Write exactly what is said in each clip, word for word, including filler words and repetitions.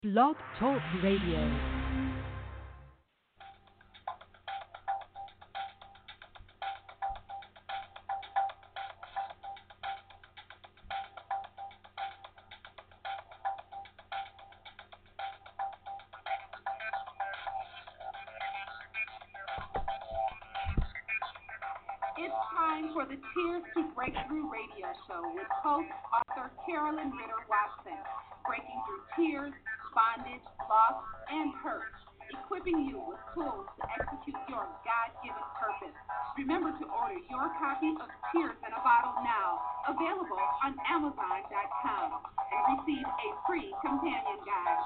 Blog Talk Radio. It's time for the Tears to Breakthrough radio show with host, author Carolyn Ritter Watson, breaking through tears, bondage, loss, and hurt, equipping you with tools to execute your God-given purpose. Remember to order your copy of Tears in a Bottle now, available on Amazon dot com, and receive a free companion guide.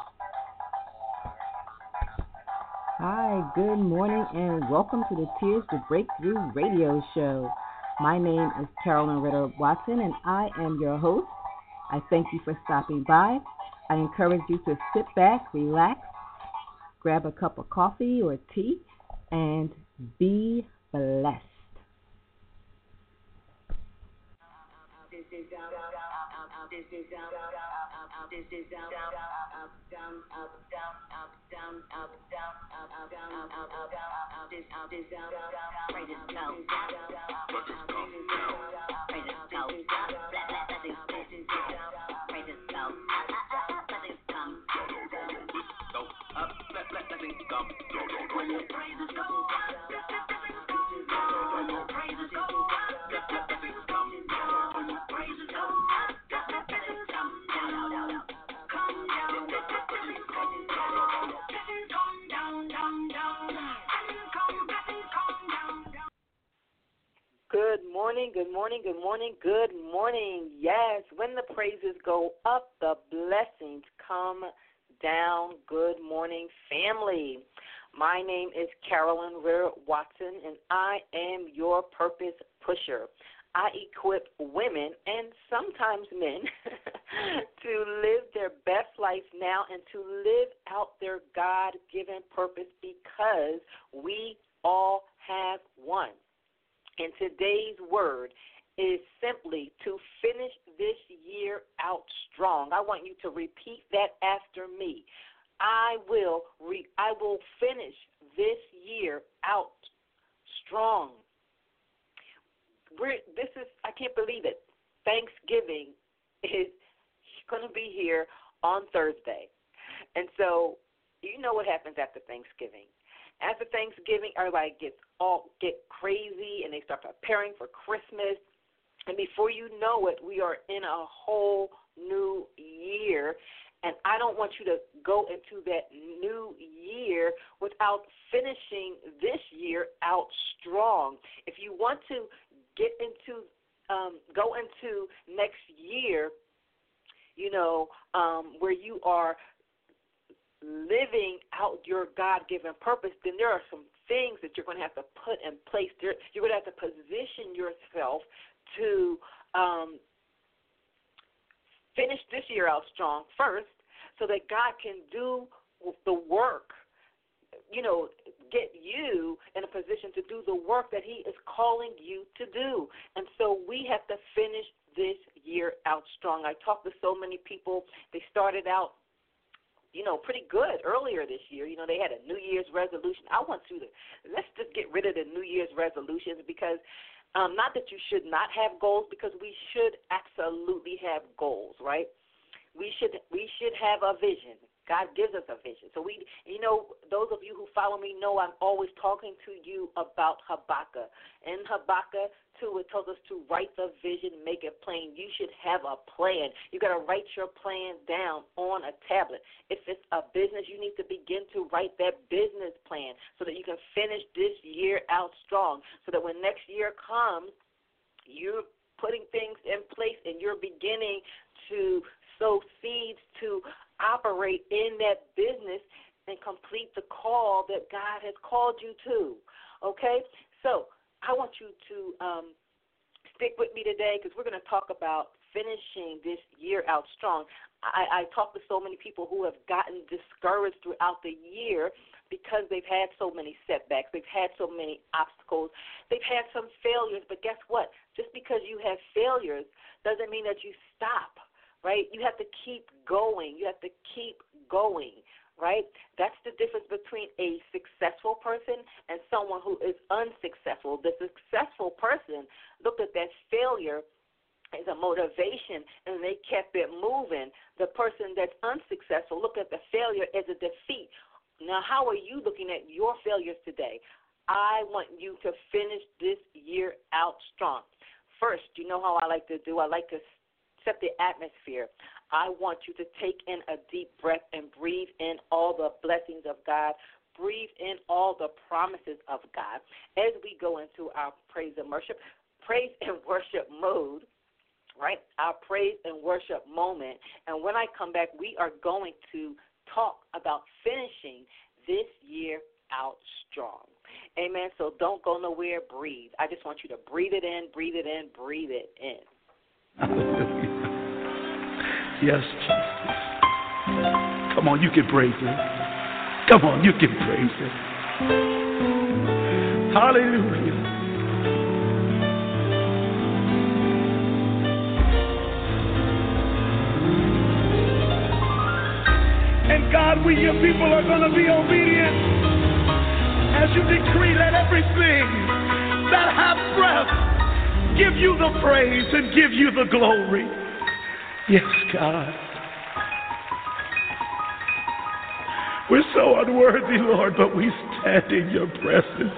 Hi, good morning, and welcome to the Tears to Breakthrough radio show. My name is Carolyn Ritter Watson, and I am your host. I thank you for stopping by. I encourage you to sit back, relax, grab a cup of coffee or tea, and be blessed. Good morning, good morning, good morning, good morning. Yes, when the praises go up, the blessings come down. Good morning, family. My name is Carolyn Ritter Watson, and I am your purpose pusher. I equip women and sometimes men to live their best life now and to live out their God-given purpose because we all have one. And today's word is simply to finish this year out strong. I want you to repeat that after me. I will re- I will finish this year out strong. We're, this is, I can't believe it. Thanksgiving is going to be here on Thursday. And so you know what happens after Thanksgiving. After Thanksgiving, everybody gets all get crazy, and they start preparing for Christmas. And before you know it, we are in a whole new year. And I don't want you to go into that new year without finishing this year out strong. If you want to get into, um, go into next year, you know, um, where you are living out your God-given purpose, then there are some things that you're going to have to put in place. There, you're going to have to position yourself to um, finish this year out strong first so that God can do the work, you know, get you in a position to do the work that he is calling you to do. And so we have to finish this year out strong. I talked to so many people. They started out, you know, pretty good earlier this year. You know, they had a New Year's resolution. I want you to, let's just get rid of the New Year's resolutions because um, not that you should not have goals, because we should absolutely have goals, right? We should we should have a vision. God gives us a vision. So we, you know, those of you who follow me know I'm always talking to you about Habakkuk. In Habakkuk two, it tells us to write the vision, make it plain. You should have a plan. You got to write your plan down on a tablet. If it's a business, you need to begin to write that business plan so that you can finish this year out strong, so that when next year comes, you're putting things in place and you're beginning to sow seeds to operate in that business and complete the call that God has called you to, okay? So I want you to um, stick with me today because we're going to talk about finishing this year out strong. I, I talk to so many people who have gotten discouraged throughout the year because they've had so many setbacks. They've had so many obstacles. They've had some failures, but guess what? Just because you have failures doesn't mean that you stop. right? You have to keep going. You have to keep going, right? That's the difference between a successful person and someone who is unsuccessful. The successful person looked at that failure as a motivation, and they kept it moving. The person that's unsuccessful looked at the failure as a defeat. Now, how are you looking at your failures today? I want you to finish this year out strong. First, you know how I like to do? I like to set the atmosphere. I want you to take in a deep breath and breathe in all the blessings of God. Breathe in all the promises of God. As we go into our praise and worship, praise and worship mode, right? Our praise and worship moment. And when I come back, we are going to talk about finishing this year out strong. Amen. So don't go nowhere. Breathe. I just want you to breathe it in, breathe it in, breathe it in. Yes, Jesus. Come on, you can praise Him. Come on, you can praise Him. Hallelujah. And God, we, your people, are going to be obedient as you decree, let everything that hath breath give you the praise and give you the glory. Yes, God. We're so unworthy, Lord, but we stand in your presence.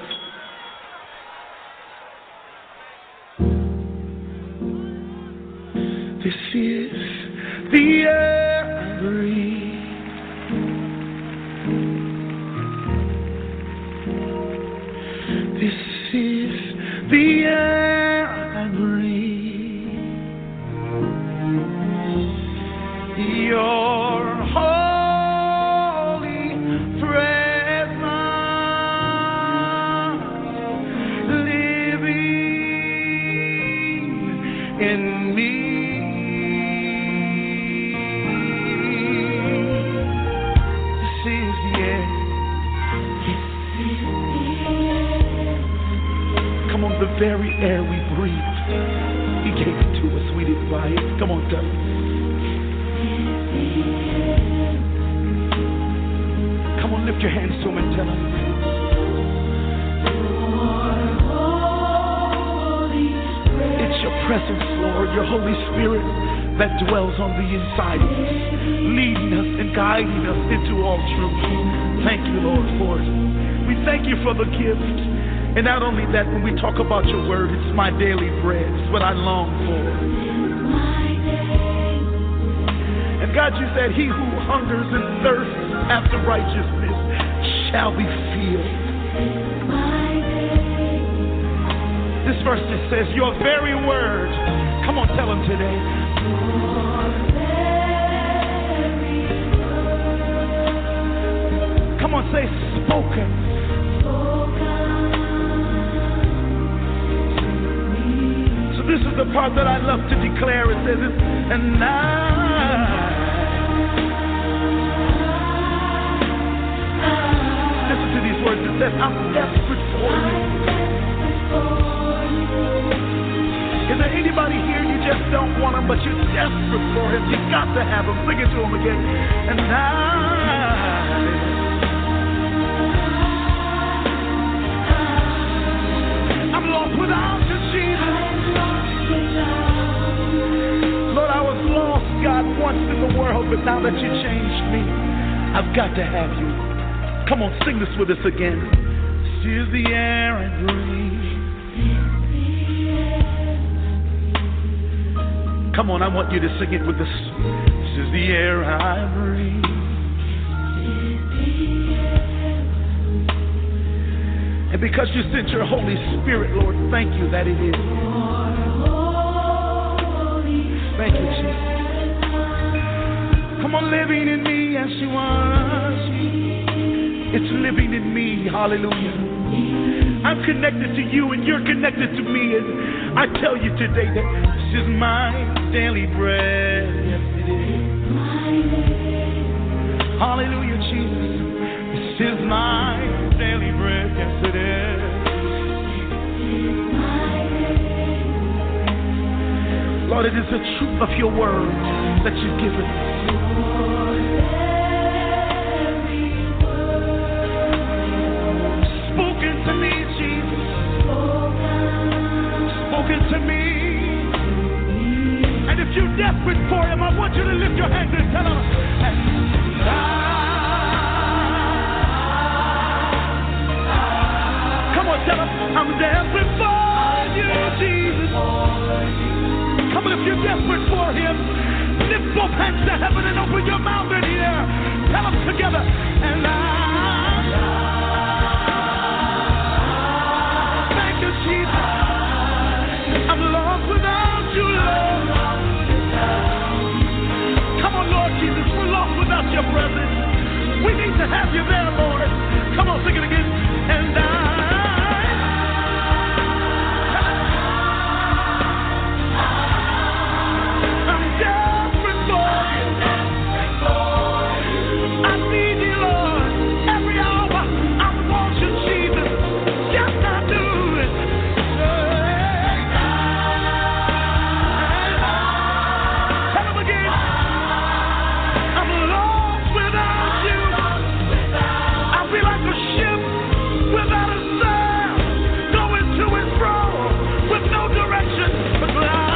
This is the air I breathe. This is the air I breathe. Your holy presence living in me. This is the air. Come on, the very air we breathe. He gave it to us. We didn't buy it. Come on, tell us. Come on, lift your hands to Him and tell Him. It's your presence, Lord, your Holy Spirit that dwells on the inside of us, leading us and guiding us into all truth. Thank you, Lord, for it. We thank you for the gift. And not only that, when we talk about your word, it's my daily bread. It's what I long for. And God, you said, he who hungers and thirsts after righteousness shall be filled. This verse just says, your very word. Come on, tell him today. Come on, say spoken. This is the part that I love to declare. It says, and I, listen to these words. It says, I'm desperate for you. Is there anybody here you just don't want him, but you're desperate for him? You've got to have him. Sing it to him again. And I, I'm lost without you, Jesus. Lord, I was lost, God, once in the world, but now that you changed me, I've got to have you. Come on, sing this with us again. This is the air I breathe. Come on, I want you to sing it with us. This is the air I breathe. And because you sent your Holy Spirit, Lord, thank you that it is. Thank you, Jesus. Come on, living in me as you was. It's living in me. Hallelujah. I'm connected to you and you're connected to me. And I tell you today that this is my daily bread. Yes, it is. Hallelujah, Jesus. This is my daily bread. Yes, it is. Lord, it is the truth of your word that you've given me. Spoken to me, Jesus. Spoken to me. And if you're desperate for him, I want you to lift your hands and tell him, and I, come on, tell him, I'm desperate for you, Jesus. Come on, if you're desperate for him, lift both hands to heaven and open your mouth in here. Tell them together, and I, thank you, Jesus. I'm lost without you, Lord. Come on, Lord Jesus, we're lost without your presence. We need to have you there, Lord. Come on, sing it again. And I, I'm desperate for you. I need you, Lord. Every hour I want you, Jesus. Yes, I do. Tell him again. I'm lost without you. I feel like a ship without a sail, going to and fro with no direction. But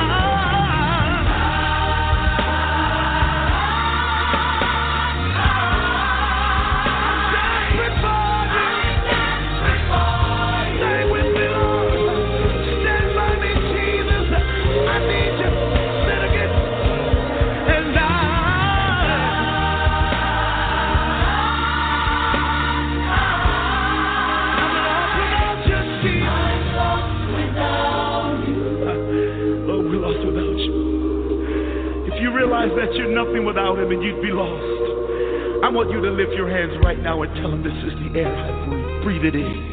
that you're nothing without him and you'd be lost. I want you to lift your hands right now and tell him this is the air I breathe. Breathe it in.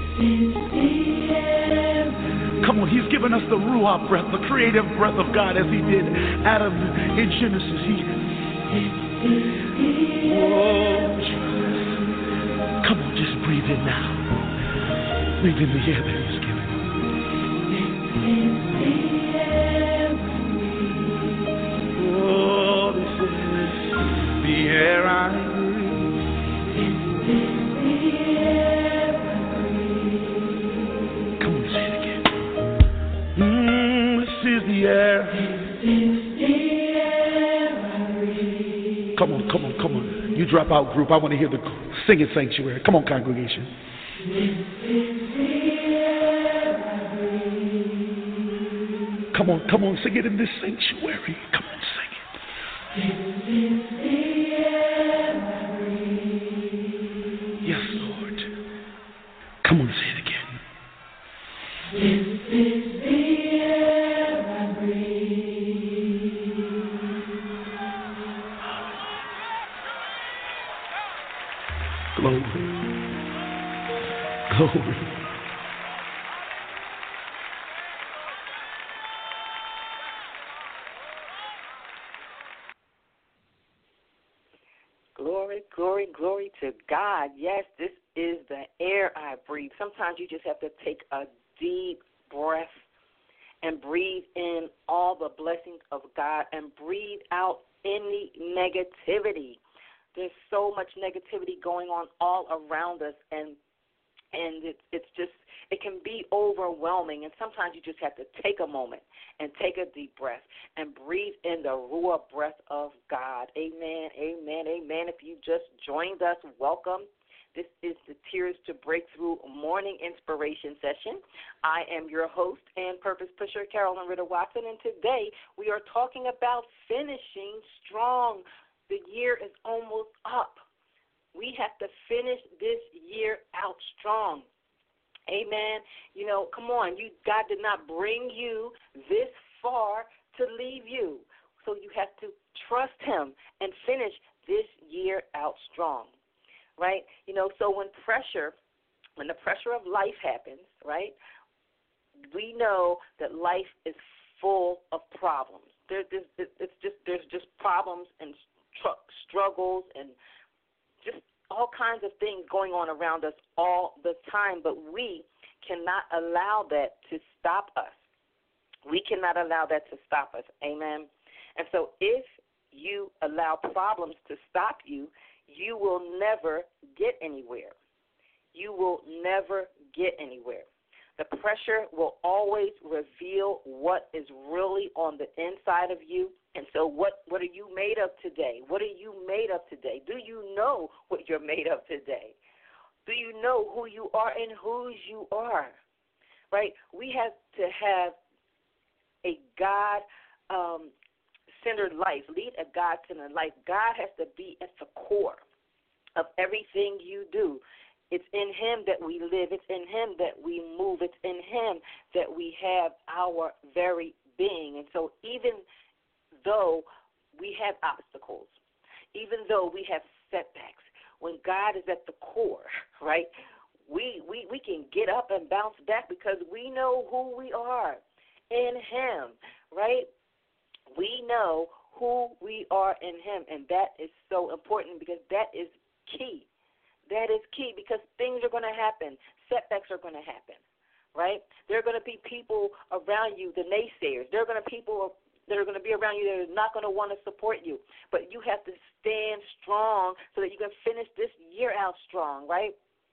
Come on, he's given us the Ruach breath, the creative breath of God as he did Adam in Genesis. He, oh, Jesus. Come on, just breathe in now. Breathe in the air that he's given. Oh, this is the air I breathe. Come on, say it again. Mm, this is the air. Come on, come on, come on. You drop out, group. I want to hear the singing sanctuary. Come on, congregation. Come on, come on, sing it in this sanctuary. Come on, sing it. Yes, Lord. Come on, say it again. This is the air I breathe. Glory. Glory. Glory, glory, glory to God. Yes, this is the air I breathe. Sometimes you just have to take a deep breath and breathe in all the blessings of God and breathe out any negativity. There's so much negativity going on all around us, and and it's it's just, it can be overwhelming. And sometimes you just have to take a moment and take a deep breath and breathe in the Ruach breath of God. Amen, amen, amen. If you just joined us, welcome. This is the Tears to Breakthrough Morning Inspiration Session. I am your host and purpose pusher, Carolyn Ritter Watson, and today we are talking about finishing strong. The year is almost up. We have to finish this year out strong. Amen. You know, come on. You God did not bring you this far to leave you. So you have to trust him and finish this year out strong. Right? You know, so when pressure, when the pressure of life happens, right, we know that life is full of problems. There, there's, it's just, there's just problems and tr- struggles and just all kinds of things going on around us all the time, but we cannot allow that to stop us. We cannot allow that to stop us. Amen. And so if you allow problems to stop you, you will never get anywhere. You will never get anywhere. The pressure will always reveal what is really on the inside of you. And so what, what are you made of today? What are you made of today? Do you know what you're made of today? Do you know who you are and whose you are? Right? We have to have a God-centered um, life, lead a God-centered life. God has to be at the core of everything you do. It's in him that we live. It's in him that we move. It's in him that we have our very being. And so even though we have obstacles, even though we have setbacks, when God is at the core, right, we, we, we can get up and bounce back because we know who we are in him, right? We know who we are in him, and that is so important because that is key. That is key because things are going to happen. Setbacks are going to happen, right? There are going to be people around you, the naysayers. There are going to be people that are going to be around you that are not going to want to support you. But you have to stand strong so that you can finish this year out strong, right?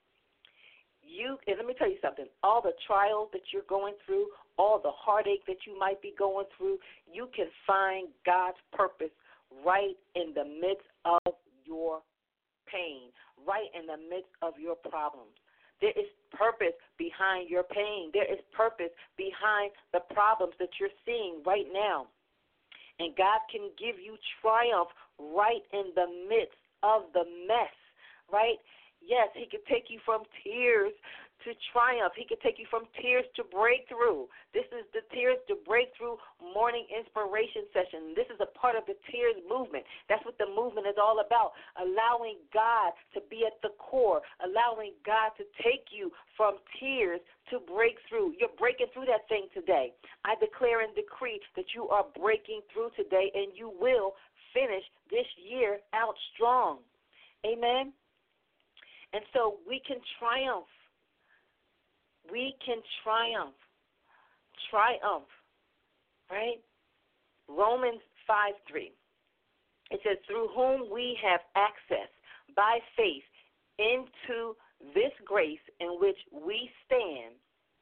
You, and let me tell you something, all the trials that you're going through, all the heartache that you might be going through, you can find God's purpose right in the midst of your pain, right in the midst of your problems. There is purpose behind your pain. There is purpose behind the problems that you're seeing right now. And God can give you triumph right in the midst of the mess, right? Yes, he can take you from tears to triumph. He can take you from tears to breakthrough. This is the Tears to Breakthrough morning inspiration session. This is a part of the Tears movement. That's what the movement is all about, allowing God to be at the core, allowing God to take you from tears to breakthrough. You're breaking through that thing today. I declare and decree that you are breaking through today, and you will finish this year out strong. Amen? And so we can triumph. We can triumph. Triumph, right? Romans five three. It says, through whom we have access by faith into this grace in which we stand,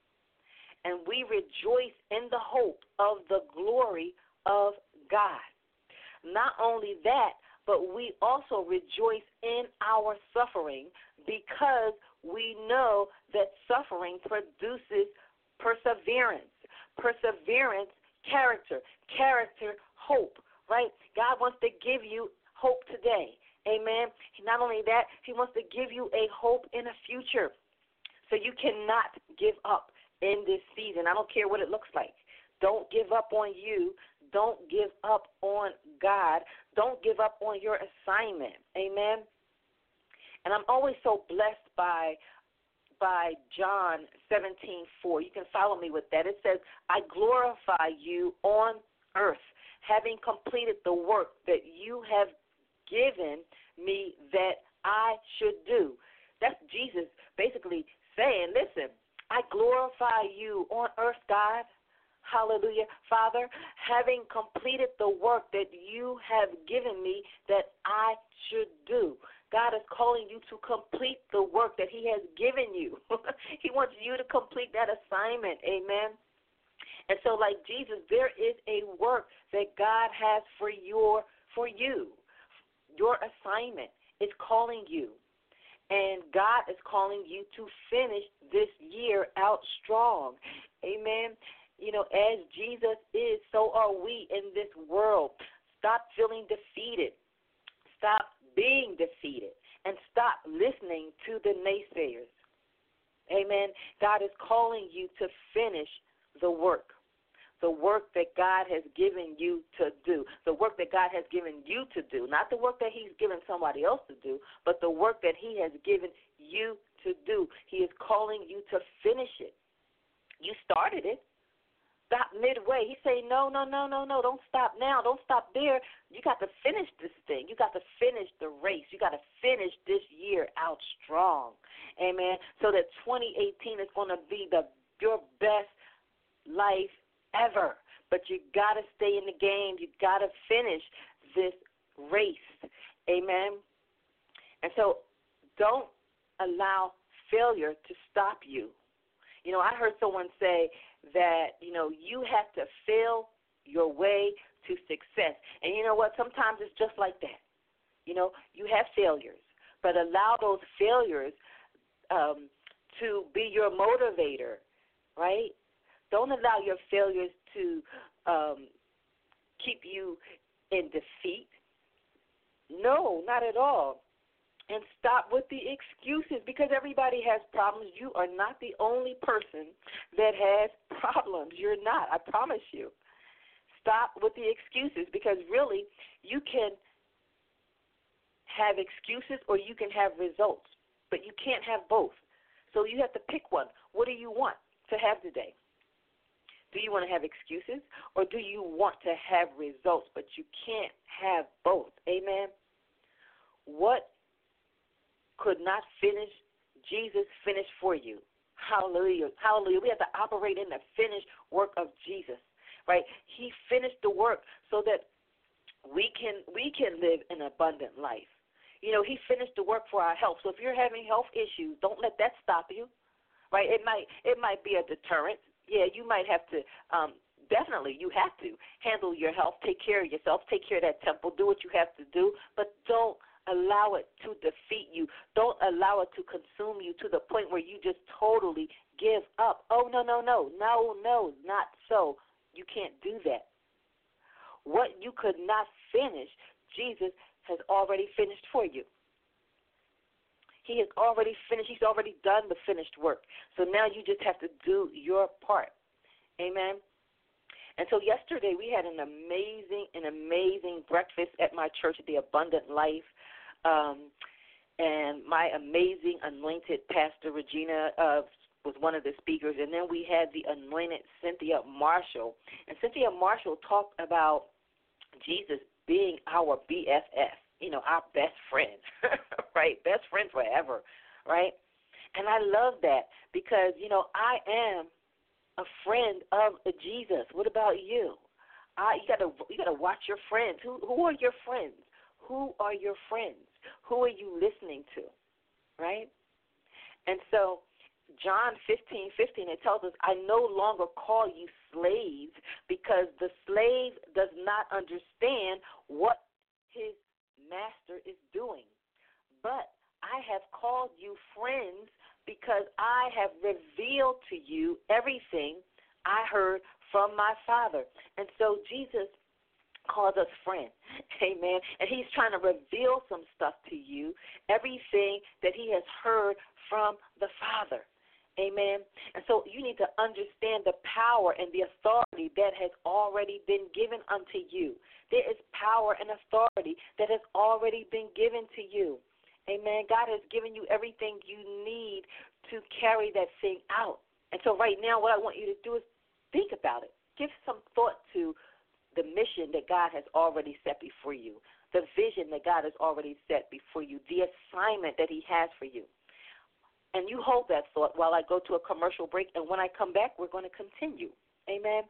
and we rejoice in the hope of the glory of God. Not only that, but we also rejoice in our suffering because we know that suffering produces perseverance. Perseverance, character. Character, hope, right? God wants to give you hope today. Amen. Not only that, he wants to give you a hope in a future. So you cannot give up in this season. I don't care what it looks like. Don't give up on you. Don't give up on God. Don't give up on your assignment. Amen. And I'm always so blessed by by John seventeen four. You can follow me with that. It says, I glorify you on earth, having completed the work that you have given me that I should do. That's Jesus basically saying, listen, I glorify you on earth, God. Hallelujah. Father, having completed the work that you have given me that I should do. God is calling you to complete the work that he has given you. He wants you to complete that assignment. Amen. And so like Jesus, there is a work that God has for your for you. Your assignment is calling you. And God is calling you to finish this year out strong. Amen. You know, as Jesus is, so are we in this world. Stop feeling defeated. Stop being defeated. And stop listening to the naysayers. Amen. God is calling you to finish the work. The work that God has given you to do. The work that God has given you to do. Not the work that he's given somebody else to do, but the work that he has given you to do. He is calling you to finish it. You started it. Stop midway. He's saying, no, no, no, no, no, don't stop now. Don't stop there. You got to finish this thing. You got to finish the race. You got to finish this year out strong. Amen. So that twenty eighteen is going to be the your best life ever. But you got to stay in the game. You got to finish this race. Amen. And so don't allow failure to stop you. You know, I heard someone say that, you know, you have to fail your way to success. And you know what? Sometimes it's just like that. You know, you have failures, but allow those failures um, to be your motivator, right? Don't allow your failures to um, keep you in defeat. No, not at all. And stop with the excuses, because everybody has problems. You are not the only person that has problems. You're not, I promise you. Stop with the excuses, because really you can have excuses or you can have results, but you can't have both. So you have to pick one. What do you want to have today? Do you want to have excuses, or do you want to have results? But you can't have both. Amen. What could not finish, Jesus finished for you. Hallelujah. Hallelujah. We have to operate in the finished work of Jesus, right? He finished the work so that we can we can live an abundant life. You know, he finished the work for our health. So if you're having health issues, don't let that stop you, right? It might it might be a deterrent. Yeah, you might have to um, definitely you have to handle your health, take care of yourself, take care of that temple, do what you have to do, but don't allow it to defeat you. Don't allow it to consume you to the point where you just totally give up. Oh, no, no, no, no, no, not so. You can't do that. What you could not finish, Jesus has already finished for you. He has already finished. He's already done the finished work. So now you just have to do your part. Amen. And so yesterday we had an amazing, an amazing breakfast at my church, The Abundant Life, um, and my amazing anointed pastor, Regina, uh, was one of the speakers. And then we had the anointed Cynthia Marshall. And Cynthia Marshall talked about Jesus being our B F F, you know, our best friend, right? Best friend forever, right? And I love that because, you know, I am a friend of Jesus. What about you? I, you gotta you gotta watch your friends. Who who are your friends? Who are your friends? Who are you listening to? Right? And so John fifteen fifteen, it tells us, I no longer call you slaves, because the slave does not understand what his master is doing. But I have called you friends, because I have revealed to you everything I heard from my Father. And so Jesus calls us friend. Amen. And he's trying to reveal some stuff to you, everything that he has heard from the Father. Amen. And so you need to understand the power and the authority that has already been given unto you. There is power and authority that has already been given to you. Amen. God has given you everything you need to carry that thing out. And so right now what I want you to do is think about it. Give some thought to the mission that God has already set before you, the vision that God has already set before you, the assignment that he has for you. And you hold that thought while I go to a commercial break, and when I come back, we're going to continue. Amen.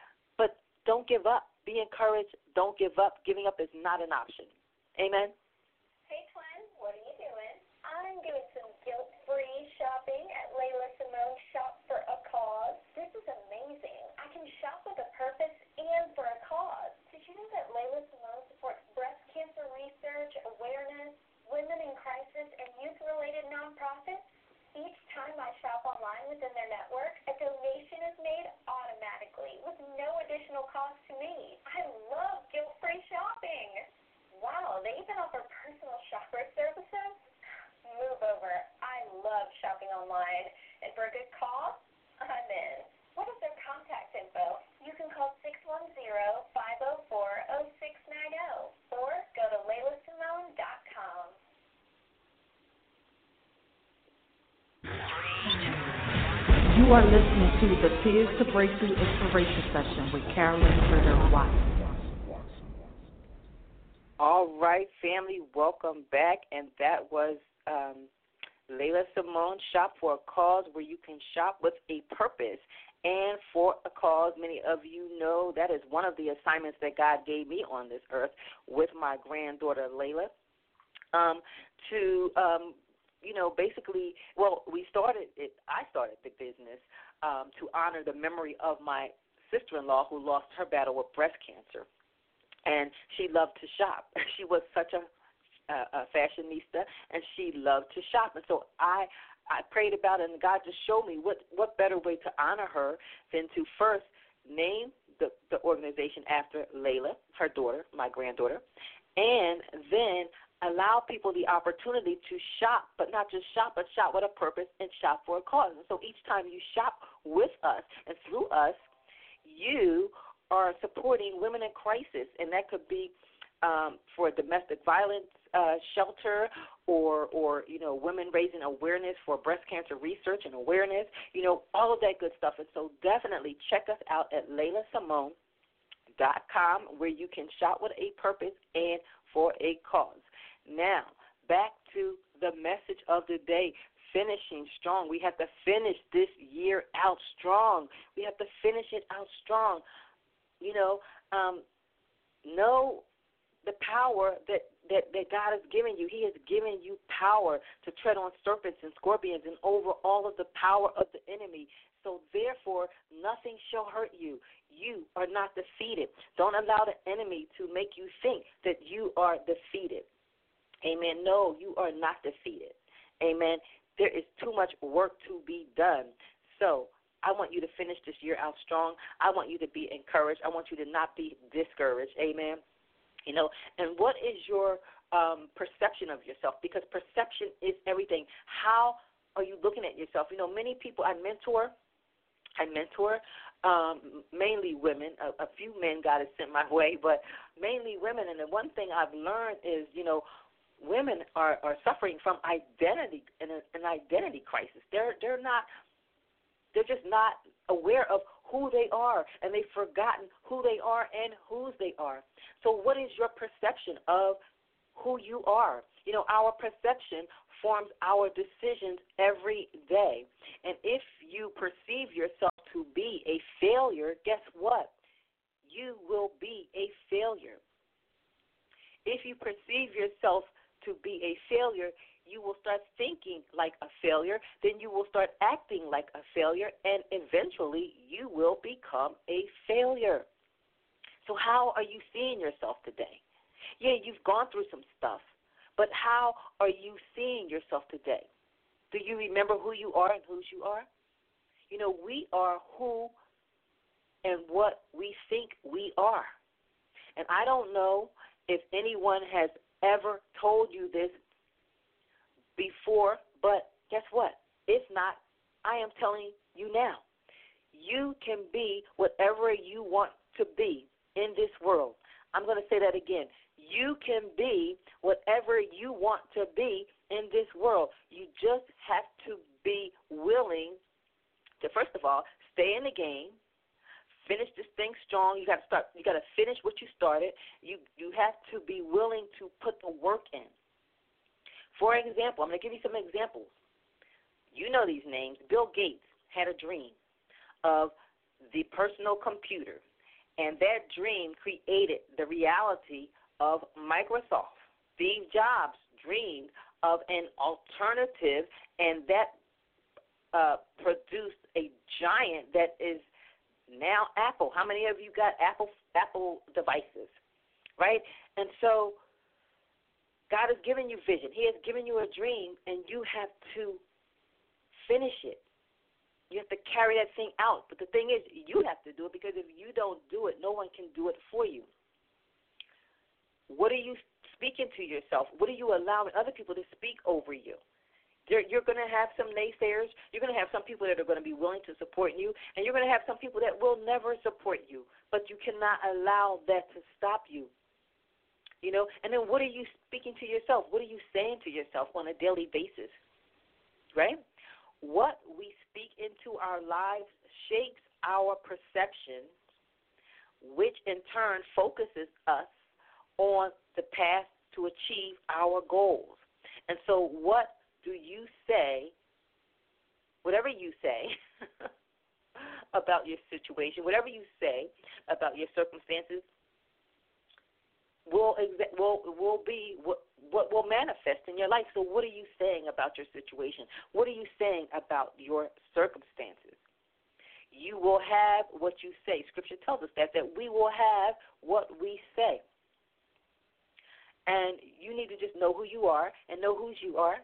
But don't give up. Be encouraged. Don't give up. Giving up is not an option. Amen. Hey, twin, what are you doing? I'm doing some guilt-free shopping at Layla Simone Shop for a Cause. This is amazing. I can shop with a purpose and for a cause. Did you know that Layla Simone supports breast cancer research, awareness, women in crisis, and youth-related nonprofits? Each time I shop online within their network, a donation is made automatically with no additional cost to me. I love guilt-free shopping. Wow, they even offer personal shopper services? Move over. I love shopping online. And for a good cause, I'm in. What is their contact info? You can call six one zero, five zero four, zero six nine zero or go to layla simone dot com. You are listening to the Tears to Breakthrough Inspiration Session with Carolyn Ritter Watson. All right, family, welcome back. And that was um, Layla Simone, Shop for a Cause, where you can shop with a purpose and for a cause. Many of you know that is one of the assignments that God gave me on this earth with my granddaughter Layla, um, to, um, you know, basically, well, we started it, I started the business um, to honor the memory of my sister-in-law who lost her battle with breast cancer. And she loved to shop. She was such a, a, a fashionista, and she loved to shop. And so I I prayed about it, and God just showed me what, what better way to honor her than to first name the, the organization after Layla, her daughter, my granddaughter, and then allow people the opportunity to shop, but not just shop, but shop with a purpose and shop for a cause. And so each time you shop with us and through us, you are supporting women in crisis, and that could be um, for domestic violence uh, shelter, or, or you know, women raising awareness for breast cancer research and awareness, you know, all of that good stuff. And so definitely check us out at layla simone dot com, where you can shop with a purpose and for a cause. Now, back to the message of the day. Finishing strong. We have to finish this year out strong. We have to finish it out strong. You know, um, know the power that, that, that God has given you. He has given you power to tread on serpents and scorpions and over all of the power of the enemy. So therefore, nothing shall hurt you. You are not defeated. Don't allow the enemy to make you think that you are defeated. Amen. No, you are not defeated. Amen. There is too much work to be done. So I want you to finish this year out strong. I want you to be encouraged. I want you to not be discouraged. Amen. You know, and what is your um, perception of yourself? Because perception is everything. How are you looking at yourself? You know, many people I mentor, I mentor um, mainly women. A, a few men God has sent my way, but mainly women. And the one thing I've learned is, you know, women are, are suffering from identity and an identity crisis. They're they're not they're just not aware of who they are, and they've forgotten who they are and whose they are. So what is your perception of who you are? You know, our perception forms our decisions every day. And if you perceive yourself to be a failure, guess what? You will be a failure. If you perceive yourself to be a failure, you will start thinking like a failure, then you will start acting like a failure, and eventually you will become a failure. So how are you seeing yourself today? Yeah, you've gone through some stuff, but how are you seeing yourself today? Do you remember who you are and whose you are? You know, we are who and what we think we are. And I don't know if anyone has ever told you this before, but guess what? If not, I am telling you now. You can be whatever you want to be in this world. I'm going to say that again. You can be whatever you want to be in this world. You just have to be willing to, first of all, stay in the game, finish this thing strong. You got to start. You got to finish what you started. You you have to be willing to put the work in. For example, I'm going to give you some examples. You know these names. Bill Gates had a dream of the personal computer, and that dream created the reality of Microsoft. Steve Jobs dreamed of an alternative, and that uh, produced a giant that is now Apple. How many of you got Apple Apple devices, right? And so God has given you vision. He has given you a dream, and you have to finish it. You have to carry that thing out. But the thing is, you have to do it, because if you don't do it, no one can do it for you. What are you speaking to yourself? What are you allowing other people to speak over you? You're, you're going to have some naysayers. You're going to have some people that are going to be willing to support you, and you're going to have some people that will never support you. But you cannot allow that to stop you. You know, and then what are you speaking to yourself? What are you saying to yourself on a daily basis, right? What we speak into our lives shapes our perception, which in turn focuses us on the path to achieve our goals. And so what do you say, whatever you say about your situation, whatever you say about your circumstances, will exa- will will be what what will manifest in your life. So what are you saying about your situation? What are you saying about your circumstances? You will have what you say. Scripture tells us that, that we will have what we say. And you need to just know who you are and know whose you are.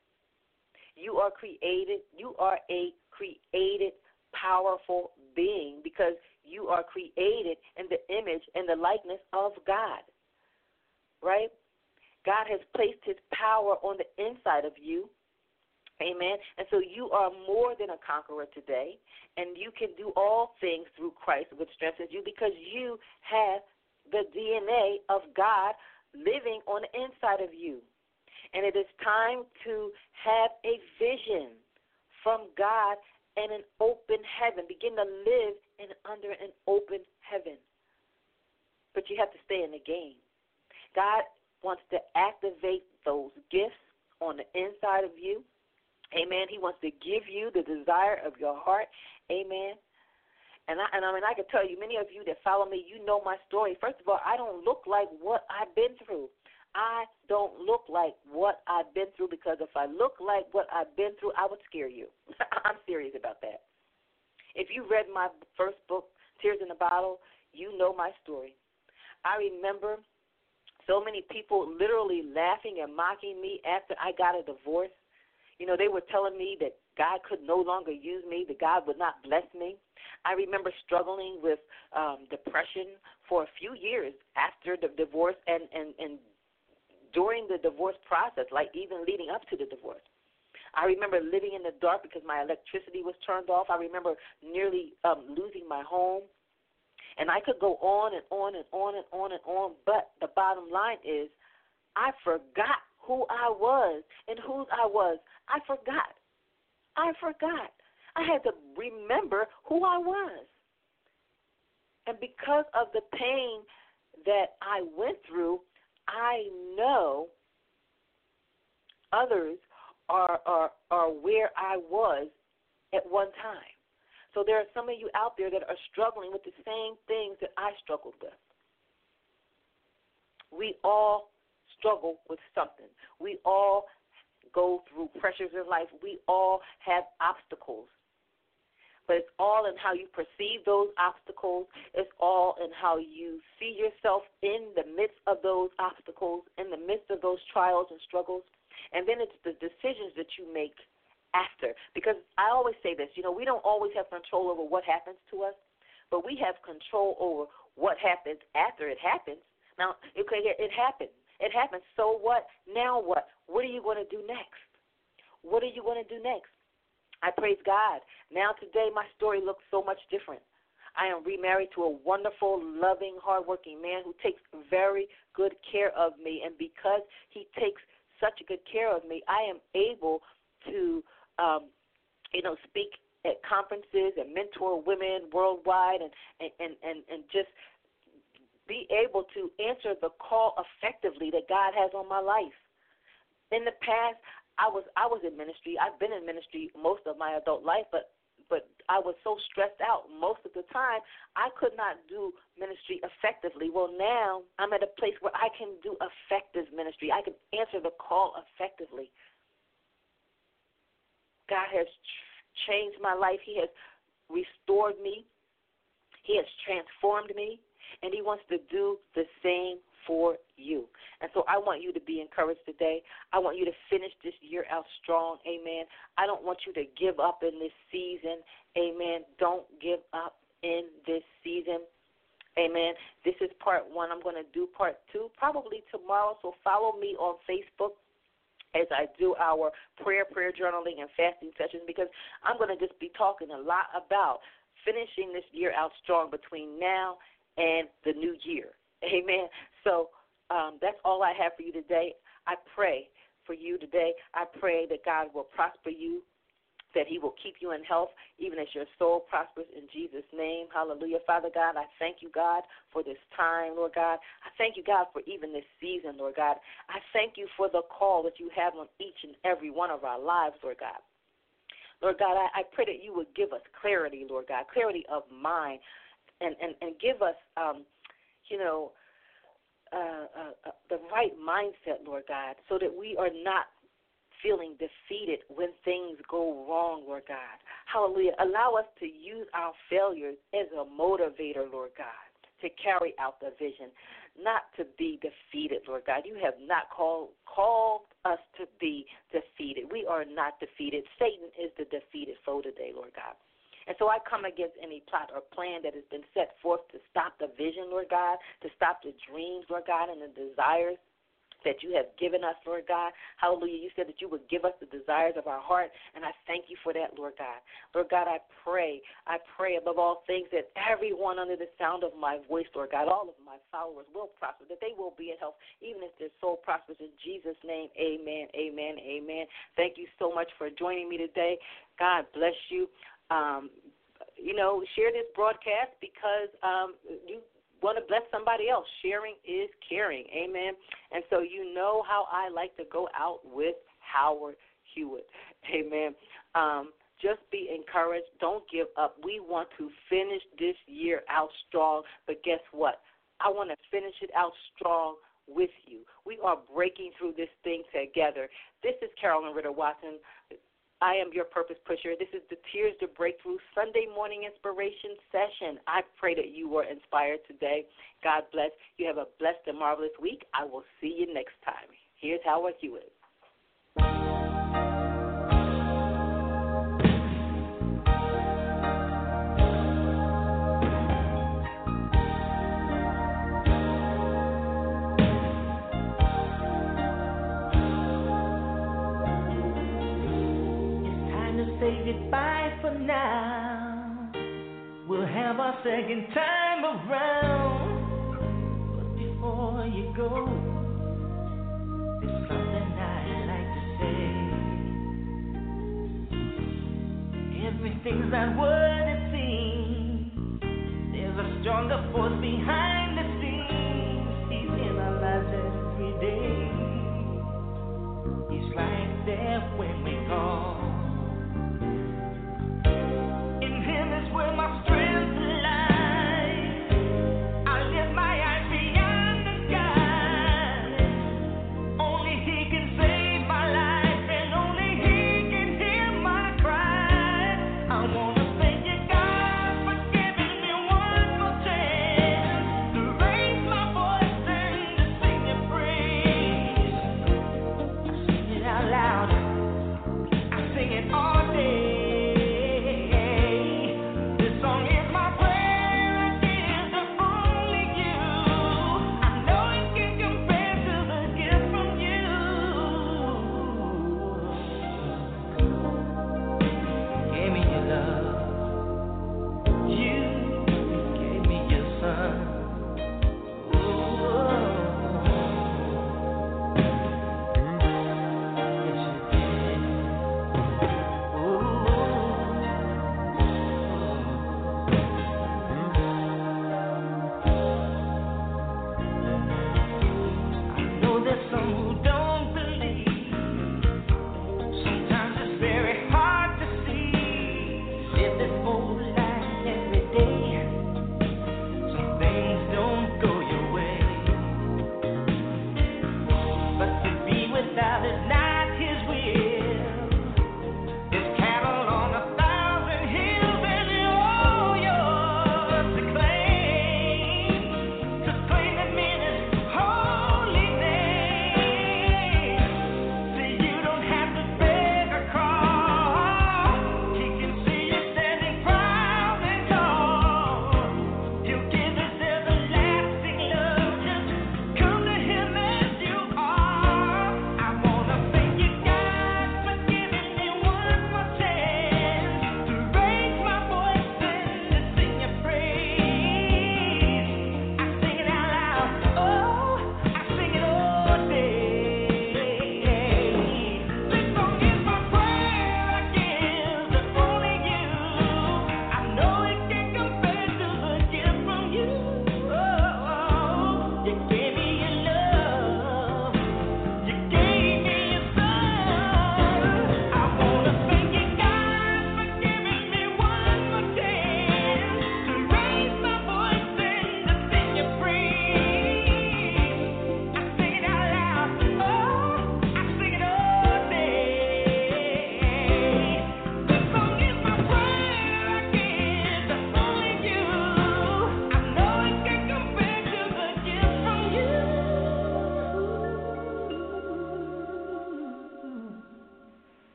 You are created. You are a created, powerful being because you are created in the image and the likeness of God, right? God has placed his power on the inside of you. Amen. And so you are more than a conqueror today, and you can do all things through Christ, which strengthens you, because you have the D N A of God living on the inside of you. And it is time to have a vision from God and an open heaven. Begin to live in under an open heaven. But you have to stay in the game. God wants to activate those gifts on the inside of you. Amen. He wants to give you the desire of your heart. Amen. And I, and I mean, I can tell you, many of you that follow me, you know my story. First of all, I don't look like what I've been through. I don't look like what I've been through, because if I look like what I've been through, I would scare you. I'm serious about that. If you read my first book, Tears in the Bottle, you know my story. I remember so many people literally laughing and mocking me after I got a divorce. You know, they were telling me that God could no longer use me, that God would not bless me. I remember struggling with um, depression for a few years after the divorce and, and, and during the divorce process, like even leading up to the divorce. I remember living in the dark because my electricity was turned off. I remember nearly um, losing my home. And I could go on and on and on and on and on, but the bottom line is I forgot who I was and whose I was. I forgot. I forgot. I had to remember who I was. And because of the pain that I went through, I know others are, are, are where I was at one time. So there are some of you out there that are struggling with the same things that I struggled with. We all struggle with something. We all go through pressures in life. We all have obstacles. But it's all in how you perceive those obstacles. It's all in how you see yourself in the midst of those obstacles, in the midst of those trials and struggles. And then it's the decisions that you make after. Because I always say this, you know, we don't always have control over what happens to us, but we have control over what happens after it happens. Now, okay, it happened. It happened. So what? Now what? What are you going to do next? What are you going to do next? I praise God. Now today my story looks so much different. I am remarried to a wonderful, loving, hardworking man who takes very good care of me. And because he takes such good care of me, I am able to, um, you know, speak at conferences and mentor women worldwide and, and, and, and, and just be able to answer the call effectively that God has on my life. In the past, I was I was in ministry. I've been in ministry most of my adult life, but but I was so stressed out most of the time, I could not do ministry effectively. Well, now I'm at a place where I can do effective ministry. I can answer the call effectively. God has ch- changed my life. He has restored me. He has transformed me. And he wants to do the same for you. And so I want you to be encouraged today. I want you to finish this year out strong. Amen. I don't want you to give up in this season. Amen. Don't give up in this season. Amen. This is part one. I'm going to do part two probably tomorrow. So follow me on Facebook as I do our prayer, prayer journaling, and fasting sessions, because I'm going to just be talking a lot about finishing this year out strong between now and the new year. Amen. So um, that's all I have for you today. I pray for you today. I pray that God will prosper you, that he will keep you in health, even as your soul prospers in Jesus' name. Hallelujah. Father God, I thank you, God, for this time, Lord God. I thank you, God, for even this season, Lord God. I thank you for the call that you have on each and every one of our lives, Lord God. Lord God, I, I pray that you would give us clarity, Lord God, clarity of mind, and, and, and give us, um, you know, uh, uh, uh, the right mindset, Lord God, so that we are not feeling defeated when things go wrong, Lord God. Hallelujah. Allow us to use our failures as a motivator, Lord God, to carry out the vision, not to be defeated, Lord God. You have not called called us to be defeated. We are not defeated. Satan is the defeated foe today, Lord God. And so I come against any plot or plan that has been set forth to stop the vision, Lord God, to stop the dreams, Lord God, and the desires that you have given us, Lord God. Hallelujah. You said that you would give us the desires of our heart, and I thank you for that, Lord God. Lord God, I pray, I pray above all things that everyone under the sound of my voice, Lord God, all of my followers will prosper, that they will be in health, even if their soul prospers. In Jesus' name, amen, amen, amen. Thank you so much for joining me today. God bless you. Um, you know, share this broadcast because um, you want to bless somebody else. Sharing is caring. Amen. And so you know how I like to go out with Howard Hewitt. Amen. Um, just be encouraged. Don't give up. We want to finish this year out strong. But guess what? I want to finish it out strong with you. We are breaking through this thing together. This is Carolyn Ritter Watson. I am your purpose pusher. This is the Tears to Breakthrough Sunday morning inspiration session. I pray that you were inspired today. God bless. You have a blessed and marvelous week. I will see you next time. Here's Howard Hewitt. Say goodbye for now. We'll have our second time around. But before you go, there's something I'd like to say. Everything's not what it seems. There's a stronger force behind the scenes. He's in our lives every day. He's right there when we call. Where my strength lies, I lift my eyes beyond the sky. Only He can save my life, and only He can hear my cry. I wanna thank you, God, for giving me one more chance to raise my voice and to sing your praise. Sing it out loud.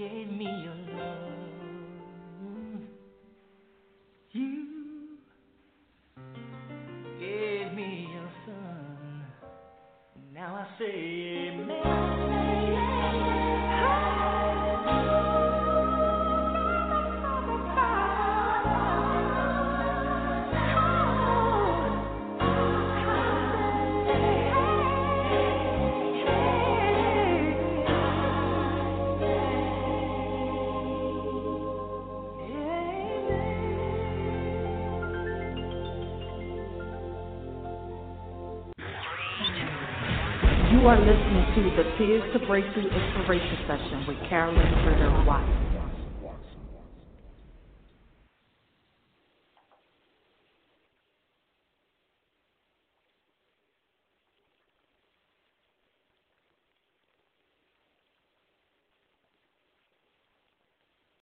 gave me your love. You gave me your son. Now I say amen. You are listening to the Tears to Breakthrough Inspiration Session with Carolyn Ritter Watson.